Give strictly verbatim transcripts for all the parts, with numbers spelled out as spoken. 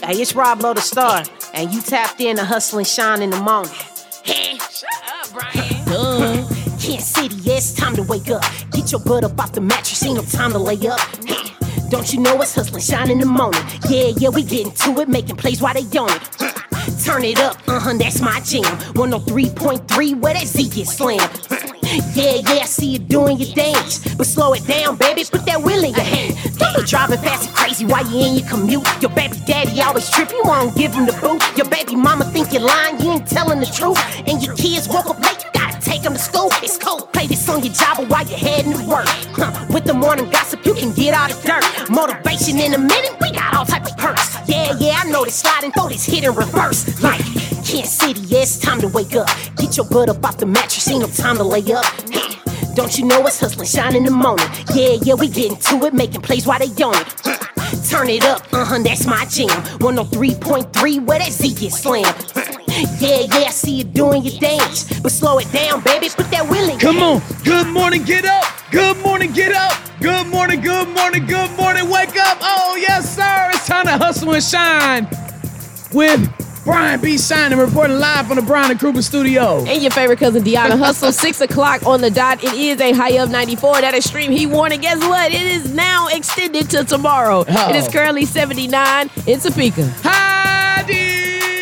Hey, it's Rob Lowe the Star, and you tapped in to Hustle and Shine in the morning. Hey, shut up, Brian. Duh. Kansas City, yeah, it's time to wake up. Get your butt up off the mattress, ain't no time to lay up. Hey, don't you know it's Hustle and Shine in the morning? Yeah, yeah, we getting to it, making plays while they on it. Turn it up, uh-huh, that's my jam. one oh three point three, where that Z get slammed. Yeah, yeah, I see you doing your dance, but slow it down, baby, put that wheel in your hand. Don't be driving fast and crazy while you in your commute. Your baby daddy always trip, you won't give him the boot. Your baby mama think you're lying, you ain't telling the truth. And your kids woke up late, you gotta take them to school. It's cold, play this on your job or while you're heading to work. Huh, with the morning gossip, you can get out of dirt. Motivation in a minute, we got all type of perks. Yeah, yeah, I know this sliding, throw this hit and reverse. Like Kansas City, yeah, it's time to wake up. Get your butt up off the mattress, ain't no time to lay up. Hey, don't you know it's Hustle and Shine in the morning? Yeah, yeah, we getting to it, making plays while they on it. Turn it up, uh-huh, that's my jam. one oh three point three, where that Z get slammed. Yeah, yeah, I see you doing your dance, but slow it down, baby, put that wheel in. Come on, good morning, get up. Good morning, get up. Good morning, good morning, good morning, wake up. Oh, yes, sir, it's time to Hustle and Shine with Brian B. Shining, reporting live from the Brian and Kruger studio. And your favorite cousin, Deanna Hustle, six o'clock on the dot. It is a high of ninety-four. That extreme heat warning, guess what? It is now extended to tomorrow. Oh. It is currently seventy-nine in Topeka. Heidi!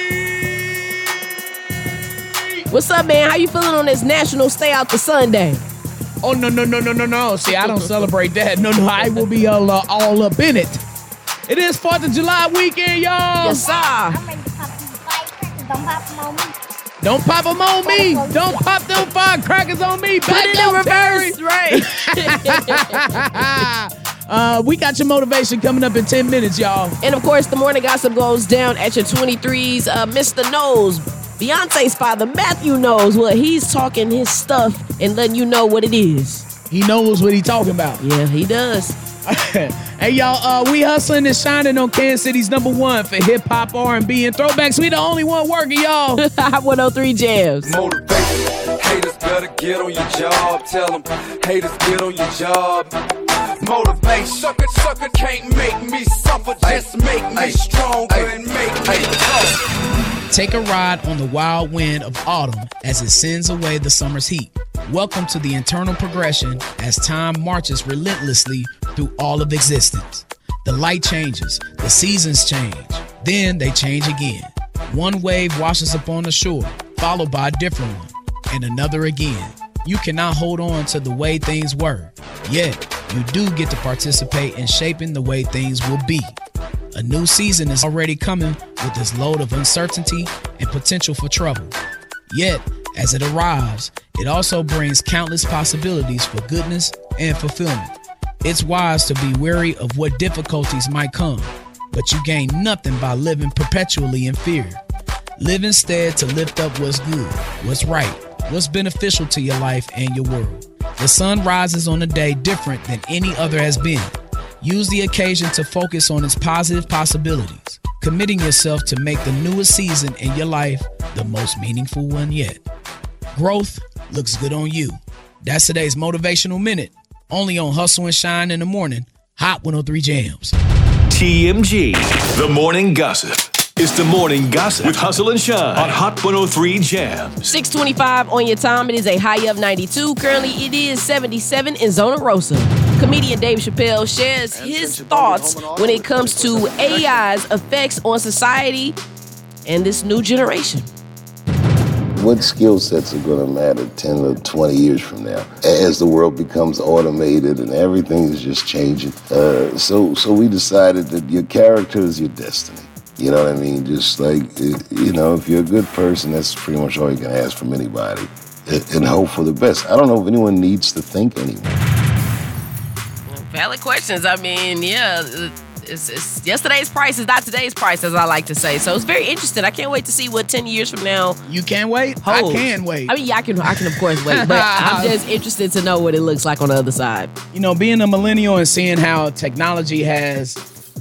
What's up, man? How you feeling on this National Stay Out the Sunday? Oh, no, no, no, no, no, no. See, I don't celebrate that. No, no, I will be all, uh, all up in it. It is fourth of July weekend, y'all. Yes, sir. I'm ready to pop these firecrackers. Don't pop them on me. Don't pop them on me. Don't pop them firecrackers on me. Put Back it up, in reverse, Terry. right? uh, we got your motivation coming up in ten minutes, y'all. And, of course, the morning gossip goes down at your twenty-threes. Uh, Mister Knows, Beyonce's father, Matthew Knows, well, he's talking his stuff and letting you know what it is. He knows what he's talking about. Yeah, he does. Hey, y'all, uh, we hustling and shining on Kansas City's number one for hip-hop, R and B, and throwbacks. We the only one working, y'all. one oh three Jams. Motivation. Haters better get on your job. Tell them haters get on your job. Motivation. Sucker, sucker can't make me suffer. Just make me stronger and make me tough. Take a ride on the wild wind of autumn as it sends away the summer's heat. Welcome to the internal progression as time marches relentlessly through all of existence. The light changes, the seasons change, then they change again. One wave washes upon the shore, followed by a different one, and another again. You cannot hold on to the way things were, yet you do get to participate in shaping the way things will be. A new season is already coming with its load of uncertainty and potential for trouble. Yet, as it arrives, it also brings countless possibilities for goodness and fulfillment. It's wise to be wary of what difficulties might come, but you gain nothing by living perpetually in fear. Live instead to lift up what's good, what's right, what's beneficial to your life and your world. The sun rises on a day different than any other has been. Use the occasion to focus on its positive possibilities, committing yourself to make the newest season in your life the most meaningful one yet. Growth looks good on you. That's today's Motivational Minute, only on Hustle and Shine in the morning, Hot one oh three Jams. T M G, The Morning Gossip. It's The Morning Gossip with Hustle and Shine on Hot one oh three Jams. six twenty-five on your time. It is a high of ninety-two. Currently, it is seventy-seven in Zona Rosa. Comedian Dave Chappelle shares his thoughts when it comes to A I's effects on society and this new generation. What skill sets are going to matter ten or twenty years from now as the world becomes automated and everything is just changing? Uh, so, so we decided that your character is your destiny. You know what I mean? Just like, you know, if you're a good person, that's pretty much all you can ask from anybody, and hope for the best. I don't know if anyone needs to think anymore. Valid questions. I mean, yeah, it's, it's yesterday's price is not today's price, as I like to say. So it's very interesting. I can't wait to see what ten years from now. You can't wait? holds. I can wait. I mean, yeah, I can, I can of course wait, but I'm just interested to know what it looks like on the other side. You know, being a millennial and seeing how technology has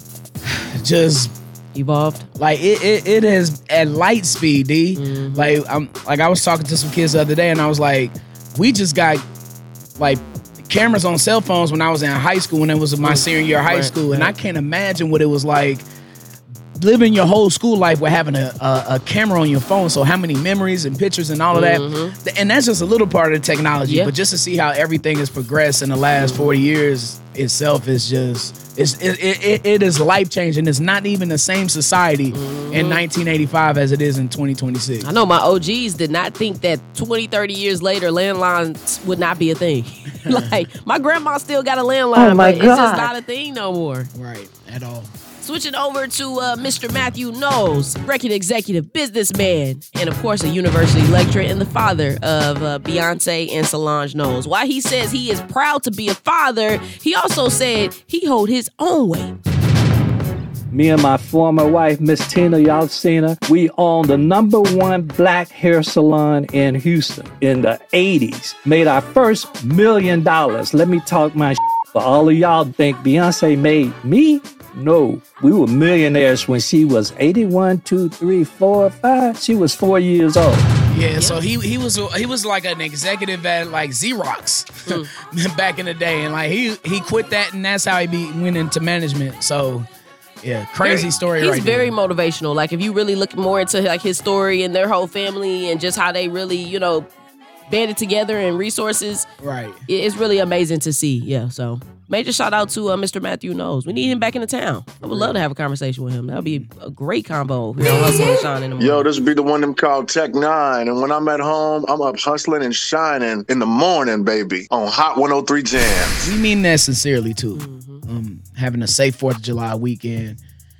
just evolved, like it, it, it is at light speed, D. Mm-hmm. Like I'm, like I was talking to some kids the other day, and I was like, we just got like cameras on cell phones when I was in high school, when it was my senior year of high right, school, and right. I can't imagine what it was like living your whole school life with having a, a, a camera on your phone. So how many memories and pictures and all of that. Mm-hmm. And that's just a little part of the technology. Yeah. But just to see how everything has progressed in the last forty years itself is just, it's, it, it, it is life-changing. It's not even the same society mm-hmm. in nineteen eighty-five as it is in twenty twenty-six. I know my O Gs did not think that twenty, thirty years later, landlines would not be a thing. Like, my grandma still got a landline, oh my but God. It's just not a thing no more. Right, at all. Switching over to uh, Mister Matthew Knowles, record executive, businessman, and of course a university lecturer and the father of uh, Beyonce and Solange Knowles. While he says he is proud to be a father, he also said he hold his own weight. Me and my former wife, Miss Tina, y'all seen her. We owned the number one black hair salon in Houston in the eighties. Made our first million dollars. Let me talk my shit. For all of y'all think Beyonce made me? No, we were millionaires when she was eighty-one, two, three, four, five. She was four years old. Yeah, so he he was he was like an executive at like Xerox mm. back in the day, and like he he quit that, and that's how he be, went into management. So yeah, crazy story. He's right very there. motivational. Like if you really look more into like his story and their whole family and just how they really you know banded together and resources. Right, it's really amazing to see. Yeah, so. Major shout out to uh, Mister Matthew Knowles. We need him back in the town. I would love to have a conversation with him. That would be a great combo here on Hustle and Shine in the morning. Yo, this would be the one them called Tech Nine. And when I'm at home, I'm up hustling and shining in the morning, baby, on Hot one oh three Jams. We mean that sincerely, too. Mm-hmm. Um, having a safe fourth of July weekend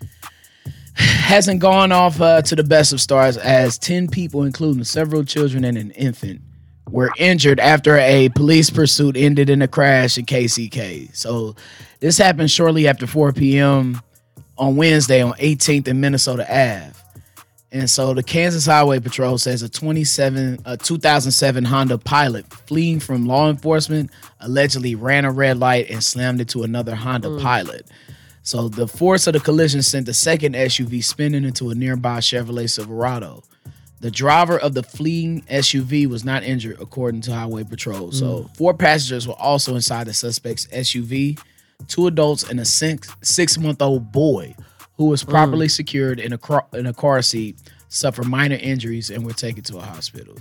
hasn't gone off uh, to the best of stars as ten people, including several children and an infant, were injured after a police pursuit ended in a crash in K C K. So this happened shortly after four p.m. on Wednesday on eighteenth and Minnesota Avenue. And so the Kansas Highway Patrol says a twenty-seven, a two thousand seven Honda Pilot fleeing from law enforcement allegedly ran a red light and slammed into another Honda mm. Pilot. So the force of the collision sent the second S U V spinning into a nearby Chevrolet Silverado. The driver of the fleeing S U V was not injured, according to Highway Patrol. Mm. So four passengers were also inside the suspect's S U V, two adults and a six, six-month-old boy who was properly mm. secured in a, car, in a car seat, suffered minor injuries, and were taken to a hospital.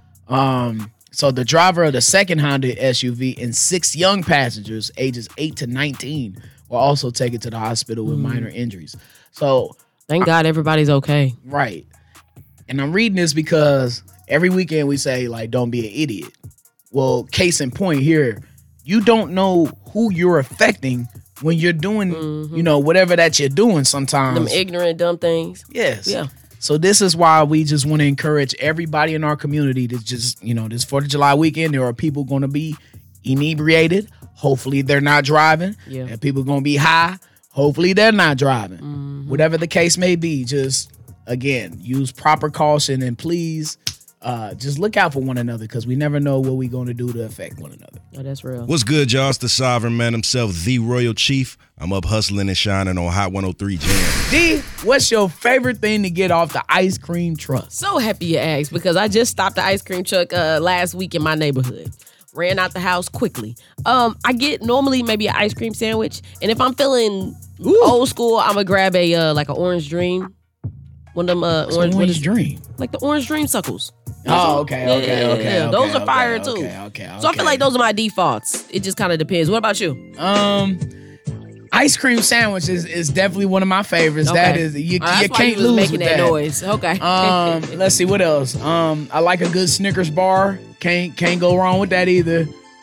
Um, so the driver of the second Honda S U V and six young passengers, ages eight to nineteen, were also taken to the hospital with mm. minor injuries. So thank God everybody's okay. Right. And I'm reading this because every weekend we say, like, don't be an idiot. Well, case in point here, you don't know who you're affecting when you're doing, mm-hmm. you know, whatever that you're doing sometimes. Them ignorant, dumb things. Yes. Yeah. So this is why we just want to encourage everybody in our community to just, you know, this fourth of July weekend, there are people going to be inebriated. Hopefully they're not driving. Yeah. And people going to be high. Hopefully they're not driving. Mm-hmm. Whatever the case may be, just... Again, use proper caution and please uh, just look out for one another because we never know what we're going to do to affect one another. Oh, that's real. What's good, y'all? It's the Sovereign Man himself, the Royal Chief. I'm up hustling and shining on Hot one oh three Jam. D, what's your favorite thing to get off the ice cream truck? So happy you asked because I just stopped the ice cream truck uh, last week in my neighborhood. Ran out the house quickly. Um, I get normally maybe an ice cream sandwich, and if I'm feeling Ooh. old school, I'm gonna grab a uh, like an Orange Dream. One of them uh, orange, orange dream, like the Orange Dream Suckles. Oh, okay, okay, yeah, okay, yeah. okay. Those okay, are fire okay, too. Okay, okay, okay. So I feel like those are my defaults. It just kind of depends. What about you? Um, ice cream sandwich is, is definitely one of my favorites. Okay. That is, you, uh, you can't you was lose making with that, that noise. Okay. um, let's see what else. Um, I like a good Snickers bar. Can't can't go wrong with that either.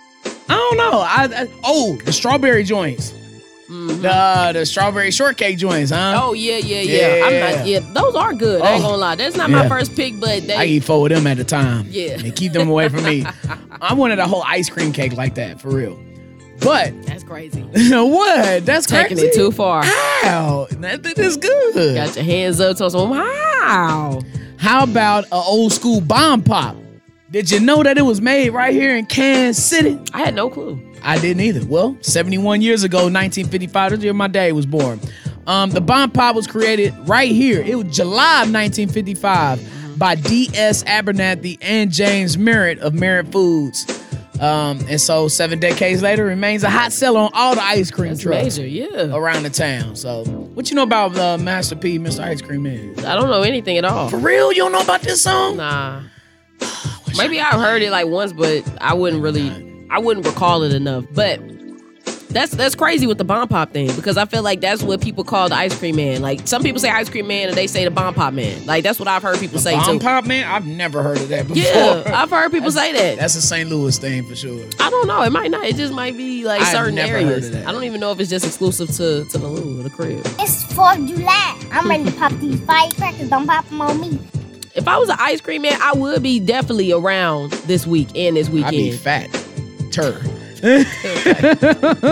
I don't know. I, I oh the strawberry joints. Mm-hmm. The the strawberry shortcake joints, huh? Oh yeah, yeah, yeah. yeah. I'm not. Yeah, those are good. Oh. I ain't gonna lie. That's not yeah. my first pick, but they. I eat four of them at a time. Yeah, and keep them away from me. I wanted a whole ice cream cake like that for real. But that's crazy. What? That's taking crazy. it too far. Wow, that, that is good. Got your hands up, toss them. Wow. How about an old school bomb pop? Did you know that it was made right here in Kansas City? I had no clue. I didn't either. Well, seventy-one years ago, nineteen fifty-five, the year my dad was born. Um, the bomb pop was created right here. It was July of nineteen fifty-five by D S Abernathy and James Merritt of Merritt Foods. Um, and so seven decades later, remains a hot seller on all the ice cream That's trucks major, yeah. around the town. So, what you know about uh, Master P, Mister Ice Cream Man? I don't know anything at all. For real? You don't know about this song? Nah. Maybe I've heard it like once, but I wouldn't really, I wouldn't recall it enough. But that's that's crazy with the Bomb Pop thing, because I feel like that's what people call the Ice Cream Man. Like, some people say Ice Cream Man and they say the Bomb Pop Man. Like, that's what I've heard people The say Bomb too. Pop Man? I've never heard of that before. Yeah, I've heard people say that. That's a Saint Louis thing for sure. I don't know. It might not. It just might be like I've certain never areas. heard of that. I don't even know if it's just exclusive to, to the Lou, the crib. It's fourth of July. I'm ready to pop these firecrackers. Don't pop them on me. If I was an ice cream man, I would be definitely around this week and this weekend. I'd be fat. Tur. a little,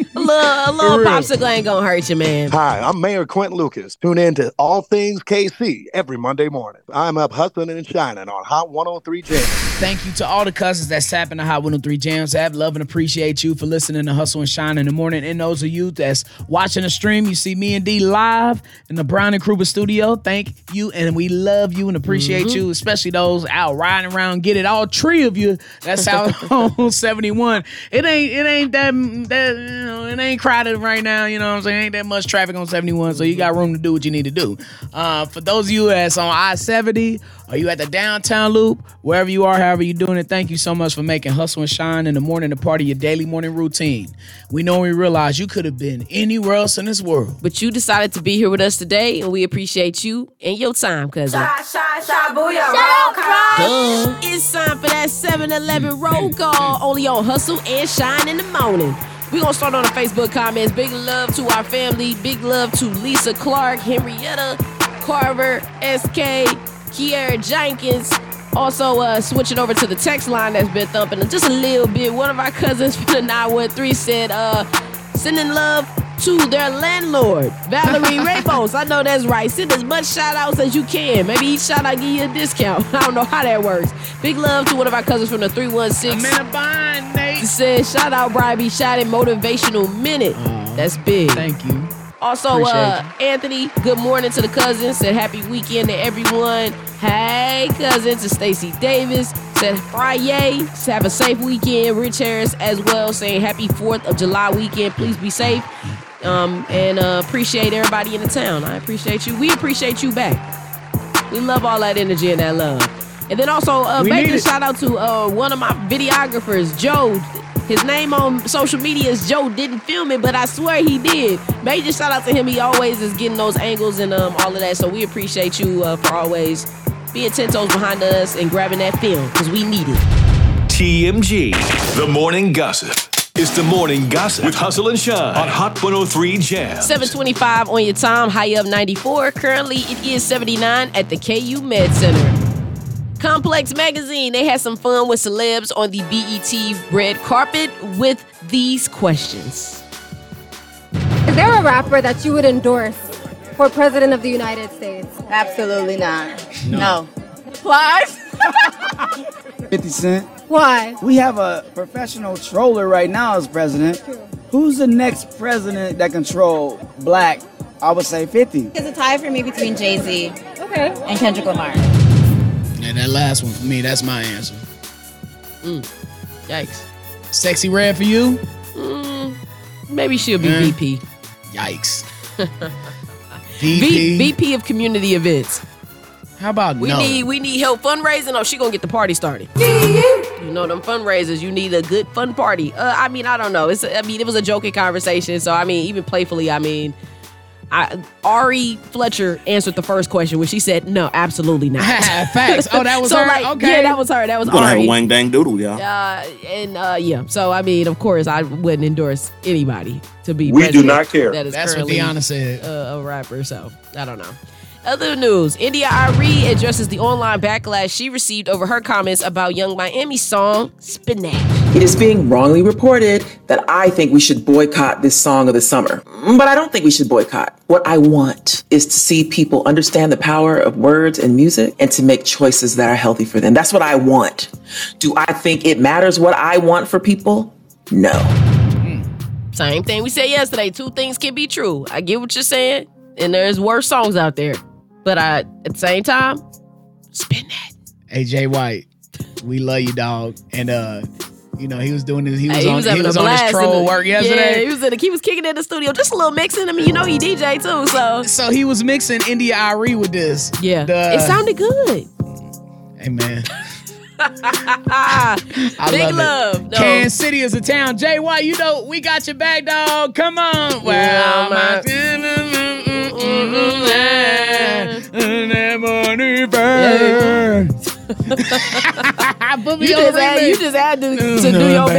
a little popsicle ain't gonna hurt you, man. Hi, I'm Mayor Quentin Lucas. Tune in to All Things K C every Monday morning. I'm up hustling and shining on Hot one oh three Jams. Thank you to all the cousins that's tapping the Hot one oh three Jams app. Love and appreciate you for listening to Hustle and Shine in the morning. And those of you that's watching the stream, you see me and D live in the Brown and Kruger studio. Thank you, and we love you and appreciate Mm-hmm. you, especially those out riding around. Get it, all three of you that's out on seventy-one. It ain't, it ain't that, that, you know, it ain't crowded right now. You know what I'm saying? Ain't that much traffic on seventy-one, so you got room to do what you need to do. Uh, for those of you that's on I seventy, or you at the downtown loop, wherever you are, however you're doing it, thank you so much for making Hustle and Shine in the morning a part of your daily morning routine. We know and we realize you could have been anywhere else in this world, but you decided to be here with us today, and we appreciate you and your time, cousin. Shy, shy, shy, booyah, Shut roll call. Duh. It's time for that seven eleven roll call, only on Hustle and Shine in the morning. We're going to start on the Facebook comments. Big love to our family. Big love to Lisa Clark, Henrietta, Carver, S K, Kiera Jenkins. Also, uh, switching over to the text line that's been thumping just a little bit. One of our cousins from the nine one three said, uh, sending love to their landlord, Valerie Ramos. I know that's right. Send as much shout outs as you can. Maybe each shout out give you a discount. I don't know how that works. Big love to one of our cousins from the three one six. I'm in a bind, Nate. Said, shout out, Bribey. Shout out Motivational Minute. Aww. That's big. Thank you. Also, Appreciate uh, Anthony, good morning to the cousins. Said happy weekend to everyone. Hey, cousins, to Stacey Davis. Said Friday. Have a safe weekend. Rich Harris as well, saying happy fourth of July weekend. Please be safe. Um, and uh, appreciate everybody in the town. I appreciate you. We appreciate you back. We love all that energy and that love. And then also, uh, major shout out to uh, one of my videographers, Joe. His name on social media is Joe Didn't Film It, but I swear he did. Major shout out to him. He always is getting those angles and um, all of that. So we appreciate you uh, for always being ten toes behind us and grabbing that film, because we need it. T M G, The Morning Gossip. It's The Morning Gossip with Hustle and Shine on Hot one oh three Jams. seven twenty-five on your time, high up ninety-four. Currently, it is seventy-nine at the K U Med Center. Complex Magazine, they had some fun with celebs on the B E T red carpet with these questions. Is there a rapper that you would endorse for President of the United States? Absolutely not. No. no. Why? fifty Cent. Why? We have a professional troller right now as president. True. Who's the next president that control black? I would say fifty. It's a tie for me between Jay-Z okay. and Kendrick Lamar. And that last one for me, that's my answer. Mm. Yikes. Sexy Red for you? Mm, maybe she'll be Mm. V P. Yikes. V P? V P of community events. How about we no? need we need help fundraising, or she gonna get the party started. You know them fundraisers. You need a good fun party. Uh, I mean, I don't know. It's I mean, it was a joking conversation. So I mean, even playfully, I mean, I, Ari Fletcher answered the first question when she said, "No, absolutely not." Facts. Oh, that was so her. Like, okay, yeah, that was her. That was We're gonna Ari. have a wang dang doodle, y'all. Uh, and uh, yeah. So I mean, of course, I wouldn't endorse anybody to be. We do president not care. That is That's what currently, Deanna said. Uh, a rapper. So I don't know. Other news, India Arie addresses the online backlash she received over her comments about Young Miami's song, Spinach. It is being wrongly reported that I think we should boycott this song of the summer. But I don't think we should boycott. What I want is to see people understand the power of words and music and to make choices that are healthy for them. That's what I want. Do I think it matters what I want for people? No. Same thing we said yesterday. Two things can be true. I get what you're saying, and there's worse songs out there. But I, at the same time, spin that. Hey, Jay White, we love you, dog. And uh, You know, he was doing his, he was Hey, he on, was he having was a on his blast in troll the- work yesterday. Yeah, he was in the, he was kicking in the studio, just a little mixing. I mean, you know, he D J too, so. So he was mixing India Arie with this. Yeah, The- it sounded good. Hey man, I Big love, love. it. No. Kansas City is a town. J Y, you know we got your back, dog. Come on. Yeah, Well, my money burns. Put me You on just the had, remix. you just had to, to do your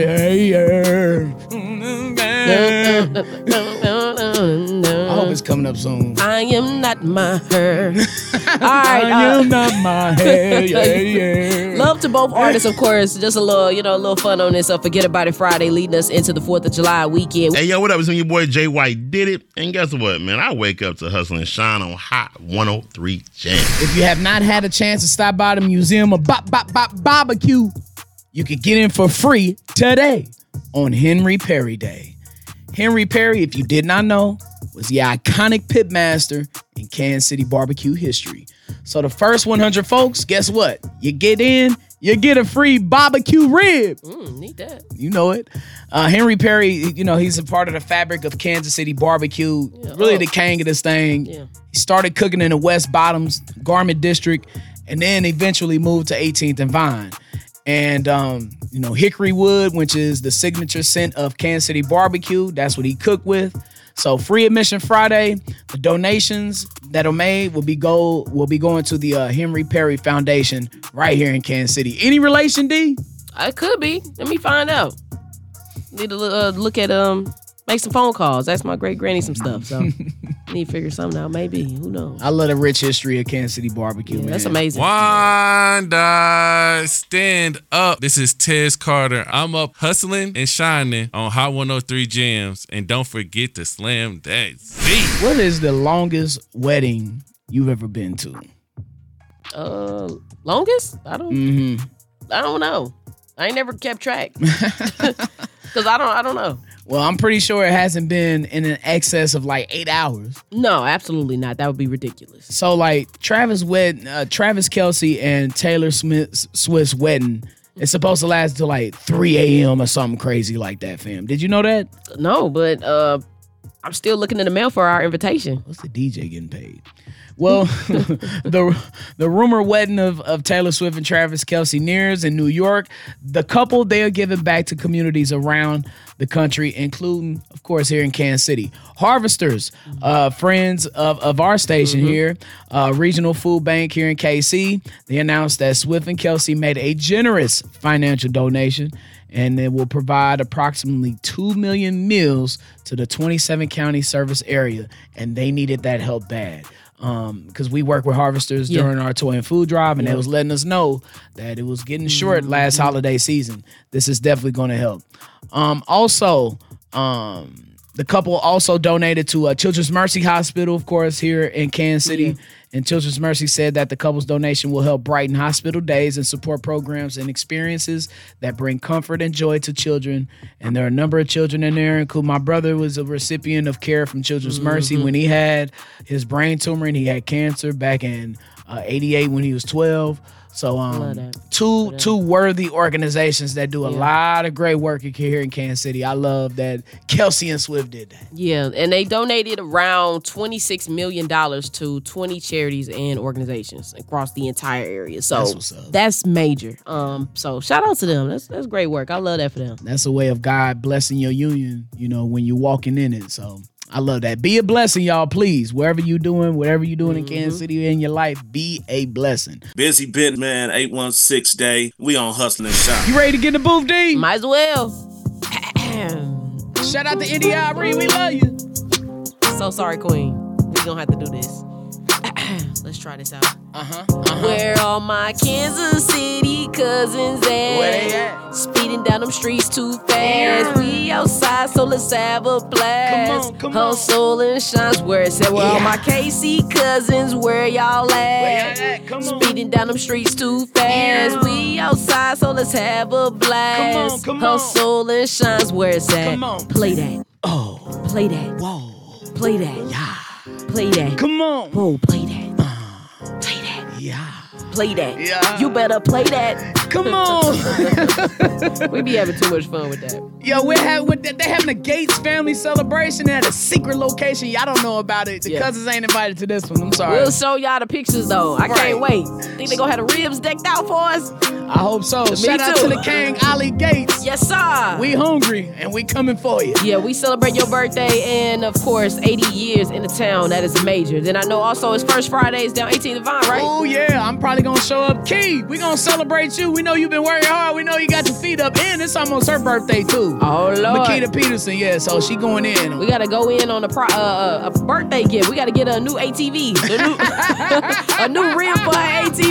big one. I hope it's coming up soon. I am not my her. All right, I uh, am not my hair. Yeah, yeah. Love to both artists, of course. Just a little, you know, a little fun on this. So Forget About It Friday, leading us into the fourth of July weekend. Hey, yo, what up? It's your boy Jay White did it. And guess what, man? I wake up to Hustle and Shine on Hot one oh three Jam. If you have not had a chance to stop by the Museum of Bop Bop Bop Barbecue, you can get in for free today on Henry Perry Day. Henry Perry, if you did not know, was the iconic pitmaster in Kansas City barbecue history. So the first one hundred folks, guess what? You get in, you get a free barbecue rib. Mm, need that. You know it. Uh, Henry Perry, you know, he's a part of the fabric of Kansas City barbecue. Yeah, really oh. the king of this thing. Yeah. He started cooking in the West Bottoms Garment District and then eventually moved to eighteenth and Vine. And, um, you know, hickory wood, which is the signature scent of Kansas City barbecue. That's what he cooked with. So free admission Friday. The donations that are made will be go will be going to the uh, Henry Perry Foundation right here in Kansas City. Any relation, D? I could be. Let me find out. Need to uh, look at um, make some phone calls. Ask my great granny some stuff. So need to figure something out. Maybe. Who knows? I love the rich history of Kansas City barbecue, man. That's amazing. Wanda, stand up. This is Tez Carter. I'm up hustling and shining on Hot one oh three Jams. And don't forget to slam that Z. What is the longest wedding you've ever been to? Uh, longest? I don't. Mm-hmm. I don't know. I ain't never kept track. Cause I don't. I don't know. Well, I'm pretty sure it hasn't been in an excess of like eight hours. No, absolutely not. That would be ridiculous. So like Travis wed, uh, Travis Kelce and Taylor Smith Swift's wedding. It's supposed to last till like three a.m. or something crazy like that, fam. Did you know that? No, but uh, I'm still looking in the mail for our invitation. What's the D J getting paid? Well, the the rumor wedding of, of Taylor Swift and Travis Kelce nears in New York. The couple, they are giving back to communities around the country, including, of course, here in Kansas City. Harvesters, uh, friends of, of our station Mm-hmm. here, uh, Regional Food Bank here in K C, they announced that Swift and Kelce made a generous financial donation, and it will provide approximately two million meals to the twenty-seven county service area, and they needed that help bad. Um, because we work with Harvesters Yeah. during our toy and food drive, and Yeah. they was letting us know that it was getting short last holiday season. This is definitely going to help. Um, also, um, the couple also donated to a Children's Mercy Hospital, of course, here in Kansas City. Yeah. And Children's Mercy said that the couple's donation will help brighten hospital days and support programs and experiences that bring comfort and joy to children. And there are a number of children in there, including my brother was a recipient of care from Children's Mercy when he had his brain tumor and he had cancer back in uh, eighty-eight when he was twelve. So Love um, that. two two worthy organizations that do a Yeah. lot of great work here in Kansas City. I love that Kelce and Swift did that. Yeah, and they donated around twenty-six million dollars to twenty charities and organizations across the entire area. So That's what's up. that's major. Um, so shout out to them. That's that's great work. I love that for them. That's a way of God blessing your union, you know, when you're walking in it. So I love that. Be a blessing, y'all, please. Wherever you doing, whatever you doing in Kansas City in your life, be a blessing. Busy bit, man. eight one six day. We on Hustling and Shine. You ready to get in the booth, D? Might as well. Shout out to India Arie. We love you. So sorry, Queen. We gonna have to do this. Let's try this out. Uh-huh. uh-huh. Where all my Kansas City cousins at? Where they at? Speeding down them streets too fast. We outside, so let's have a blast. Come on, come on. Hustle and Shine's where it's at. Where all Yeah. my K C cousins, where y'all at? Where y'all at? Come on. Speeding down them streets too fast. Yeah. We outside, so let's have a blast. Come on, come on. Hustle and Shine's where it's at. Come on. Play that. Oh, Play that. whoa. Play that. Yeah. Play that. Come on. Whoa, play that. Yeah. play that. Yeah. You better play that. Come on. We be having too much fun with that. Yo, we're having, we're, they're having a Gates family celebration at a secret location. Y'all don't know about it. The Yeah. cousins ain't invited to this one. I'm sorry. We'll show y'all the pictures though. I Right. can't wait. Think they gonna have the ribs decked out for us? I hope so. Me Shout out too. to the king, Ali Gates. Yes, sir. We hungry and we coming for you. Yeah, we celebrate your birthday and, of course, eighty years in the town. That is major. Then I know also it's First Fridays down eighteenth and Vine, right? Oh, yeah. I'm probably going to show up. Key, we going to celebrate you. We know you've been working hard. We know you got your feet up. And it's almost her birthday, too. Oh, Lord. Makita Peterson, yeah. So she going in. We got to go in on a, pro- uh, a birthday gift. We got to get a new A T V. A new, a new rim for her A T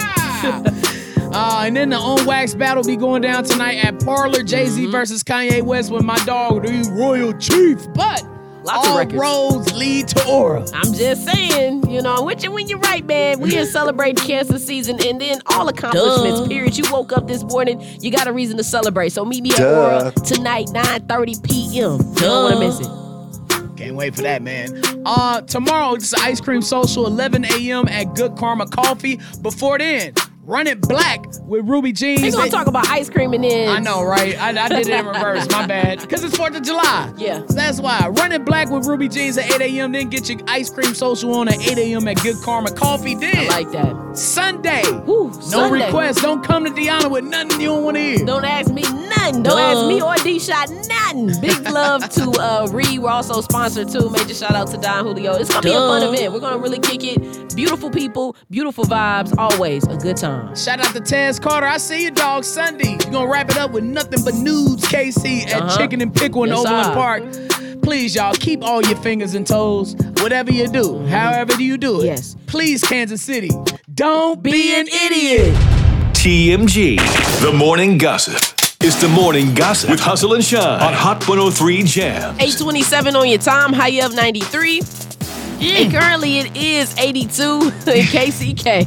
V. Uh, and then the On Wax battle be going down tonight at Parlor. Jay-Z Mm-hmm. versus Kanye West with my dog, the Royal Chief. But Lots of all records. roads lead to Aura. I'm just saying, you know, I'm with you when you're right, man. We are celebrating cancer season and then all accomplishments, Duh. period. You woke up this morning, you got a reason to celebrate. So meet me at Duh. Aura tonight, nine thirty p.m. You don't want to miss it. Can't wait for that, man. Uh, tomorrow, it's Ice Cream Social, eleven a.m. at Good Karma Coffee. Before then, Run It Black with Ruby Jeans. We gonna They- talk about ice cream and then... I know, right? I, I did it in reverse. My bad. Because it's fourth of July. Yeah. So that's why. Run It Black with Ruby Jeans at eight a.m. Then get your Ice Cream Social on at eight a.m. at Good Karma Coffee. Then I like that. Sunday. Woo, no Sunday. requests. Don't come to Deanna with nothing you don't want to hear. Don't ask me nothing. Don't Duh. ask me or D-Shot nothing. Big love to uh, Reed. We're also sponsored too. Major shout out to Don Julio. It's going to be a fun Duh. event. We're going to really kick it. Beautiful people, beautiful vibes. Always a good time. Shout out to Taz Carter. I see you, dog. Sunday. You're going to wrap it up with nothing but nudes, K C, at Uh-huh. Chicken and Pickle in Yes, Overland sir. Park. Please, y'all, keep all your fingers and toes. Whatever you do, however do you do it. Yes. Please, Kansas City, don't be an idiot. T M G, The Morning Gossip. It's The Morning Gossip with Hustle and Shine on Hot one oh three Jam. eight twenty-seven on your time, high of ninety-three. And currently it is eighty-two in K C K.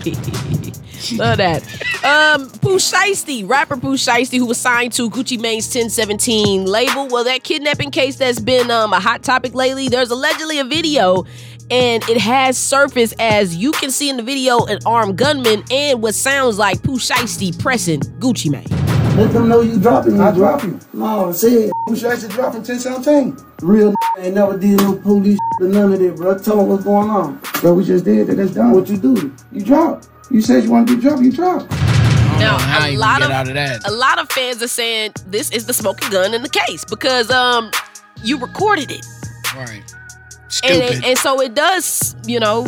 Love that. Um, Pooh Shiesty, rapper Pooh Shiesty, who was signed to Gucci Mane's ten seventeen label. Well, that kidnapping case that's been um, a hot topic lately, there's allegedly a video, and it has surfaced as you can see in the video an armed gunman and what sounds like Pooh Shiesty pressing Gucci Mane. Let them know you dropping me. I drop you. No, say it. Who should I say dropping ten seventeen? Real ain't never did no police or none of that, bro. Tell them what's going on. Bro, we just did that. That's done. What you do? You drop. You said you want to be dropped. You drop. Now, how a you lot get of out of that. a lot of fans are saying this is the smoking gun in the case because um you recorded it, Right. and Stupid. it, and so it does, you know.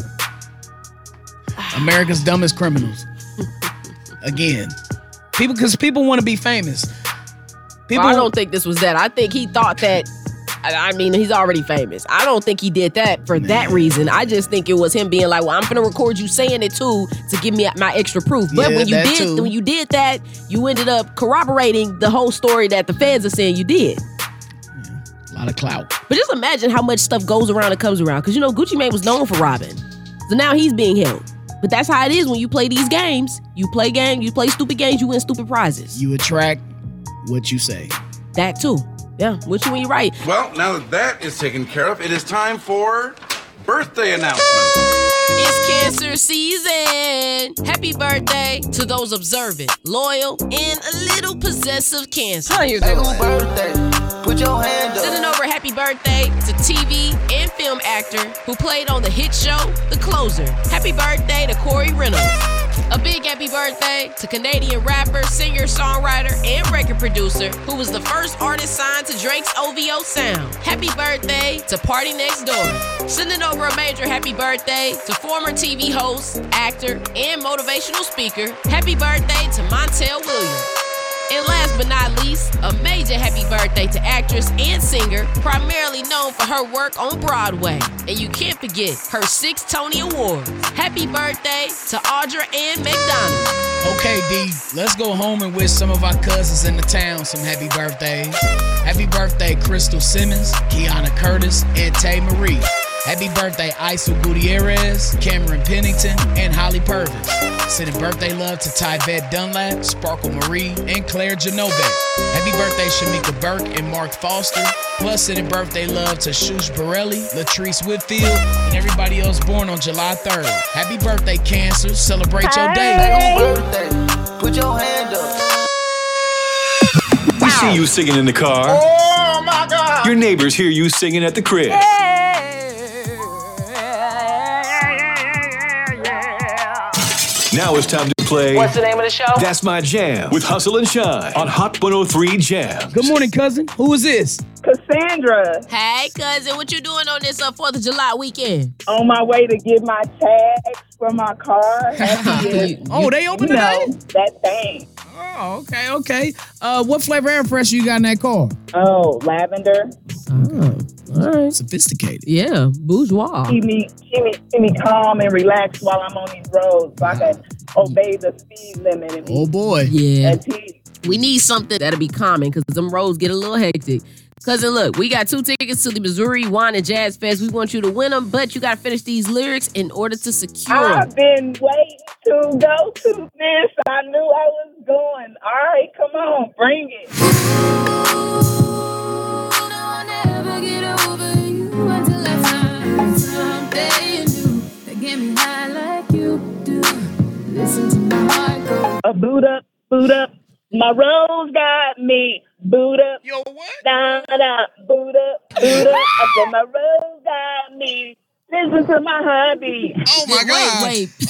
America's dumbest criminals. Again. People, because people want to be famous. People, I don't think this was that. I think he thought that. I I mean, he's already famous. I don't think he did that for that reason. I just think it was him being like, "Well, I'm gonna record you saying it too to give me my extra proof." But Yeah, when you that did, too. when you did that, you ended up corroborating the whole story that the feds are saying you did. A lot of clout. But just imagine how much stuff goes around and comes around. Because, you know, Gucci Mane was known for robbing. So now he's being held. But that's how it is when you play these games. You play games, you play stupid games, you win stupid prizes. You attract what you say. That too. Yeah, what you when you right. Well, now that that is taken care of, it is time for birthday announcements. It's cancer season. Happy birthday to those observant, loyal, and a little possessive cancer. How you doing? Hey, birthday? Put your hand up. Sending over happy birthday to T V and film actor who played on the hit show The Closer. Happy birthday to Corey Reynolds. A big happy birthday to Canadian rapper, singer, songwriter, and record producer who was the first artist signed to Drake's O V O sound. Happy birthday to Party Next Door. Sending over a major happy birthday to former T V host, actor, and motivational speaker. Happy birthday to Montel Williams. And last but not least, a major happy birthday to actress and singer, primarily known for her work on Broadway. And you can't forget her six Tony Awards. Happy birthday to Audra Ann McDonald. Okay, D, let's go home and wish some of our cousins in the town some happy birthdays. Happy birthday, Crystal Simmons, Kiana Curtis, and Tay Marie. Happy birthday, Isel Gutierrez, Cameron Pennington, and Holly Purvis. Sending birthday love to Tyvette Dunlap, Sparkle Marie, and Claire Genovette. Happy birthday, Shamika Burke and Mark Foster. Plus, sending birthday love to Shush Borelli, Latrice Whitfield, and everybody else born on July third. Happy birthday, Cancer. Celebrate your day. Birthday, put your hand up. We see you singing in the car. Oh my God! Your neighbors hear you singing at the crib. Now it's time to play. What's the name of the show? That's My Jam with Hustle and Shine on Hot one oh three Jams. Good morning, cousin. Who is this? Cassandra. Hey, cousin. What you doing on this uh, fourth of July weekend? On my way to get my tags for my car. You- oh, they open you today? know, that thing. Oh, okay, okay. Uh, what flavor air freshener you got in that car? Oh, lavender. Oh, all right. Sophisticated. Yeah, bourgeois. Keep me, keep me, keep me calm and relaxed while I'm on these roads, so I can obey the speed limit. And Oh, boy. Yeah. at peace. We need something that'll be calming because them roads get a little hectic. Cousin, look, we got two tickets to the Missouri Wine and Jazz Fest. We want you to win them, but you got to finish these lyrics in order to secure them. I've been waiting to go to this. I knew I was going. All right, come on, bring it. A boot up, boot up. My rose got me. Boot up. Yo, what? Da, da, boot up, boot up. I said my rose got me. Listen to my heartbeat. Oh, my God. Wait, wait.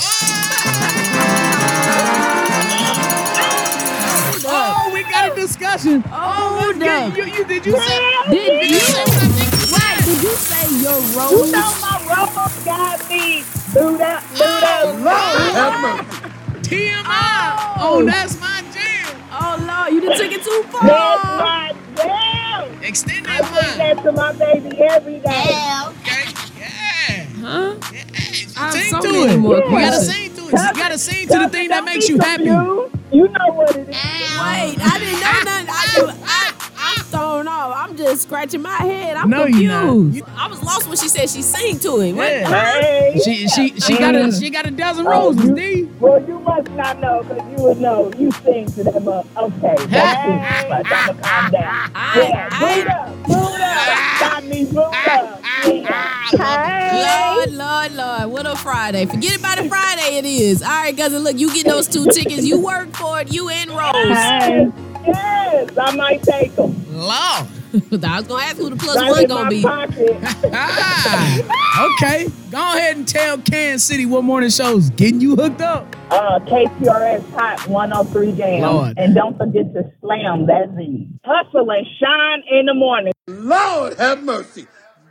Oh, we got a discussion. Oh, no. You, you, did you say? Did, did you say what I think? Right. Did you say your rose? You know my rose got me. Boot up, boot up. T M I. Oh, that's my jam. Oh, Lord, you done took it too far. That's my jam. Extend I that sing line. that to my baby every day. Okay. Yeah. Huh? I have Sing so to many it. more You gotta questions. sing to it. You gotta sing to the Cousin, thing that don't makes be you happy. confused. You know what it is. Wait, I didn't know nothing. I, do, I, I'm thrown off. I'm just scratching my head. I'm No, you're not. confused. I was lost when she said she sang to him. What? Yeah. Hey. She she she got a she got a dozen roses, you, D. Well, you must not know because you would know. You sing to them up. Okay, that's too much. I'm going to calm down. Yeah, boot up, boot up. Got me boot up. Yeah. Lord, Lord, Lord. What a Friday. Forget about a Friday it is. All right, cousin, look, you get those two tickets. You work for it. You and Rose. Hey, yes, I might take them. Lord. I was going to ask who the plus Right one in going to my be. pocket. Ah, okay. Go ahead and tell Kansas City what morning show's getting you hooked up. Uh, K T R S Hot one oh three Jam. Lord. And don't forget to slam that Z. Hustle and shine in the morning. Lord have mercy.